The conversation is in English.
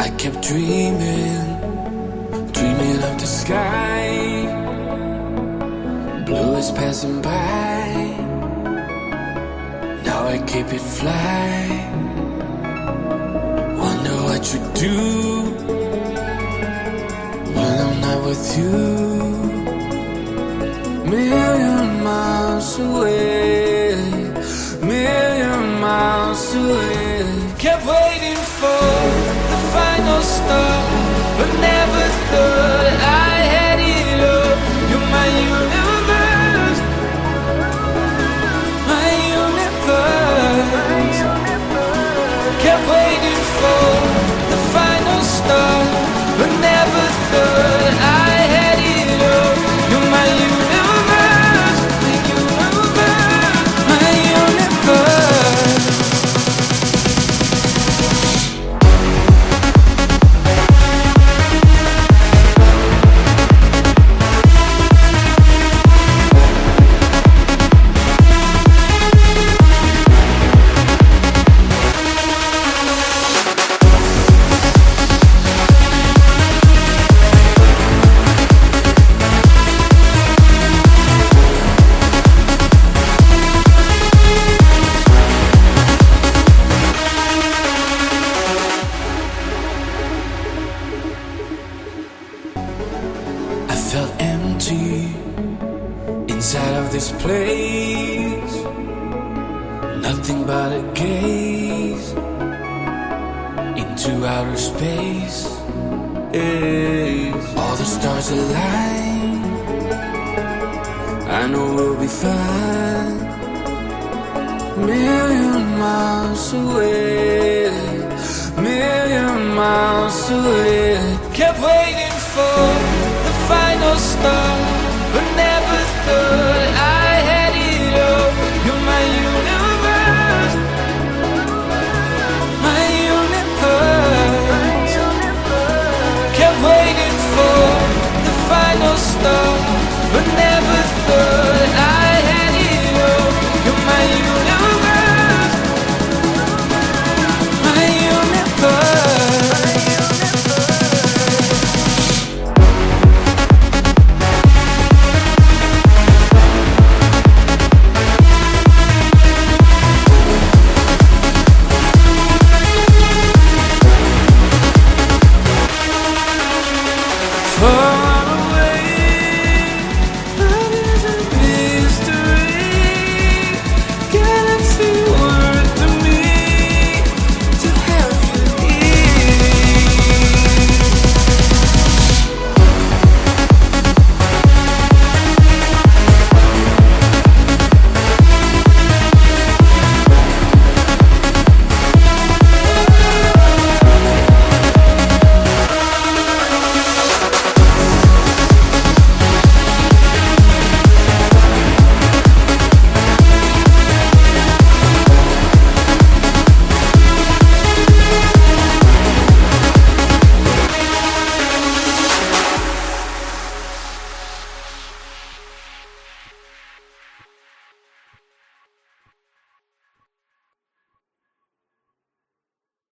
I kept dreaming, dreaming of the sky. Blue is passing by. Now I keep it fly. Wonder what you do when I'm not with you. Million miles away, million miles away. Kept waiting for the final star, but never thought I had it all. You're my universe, my universe. Kept waiting for the final star, but never thought I had it all. You're my universe, my universe, my universe. I felt empty inside of this place. Nothing but a gaze into outer space. All the stars align. I know we'll be fine. Million miles away, million miles away. Kept waiting for the final star,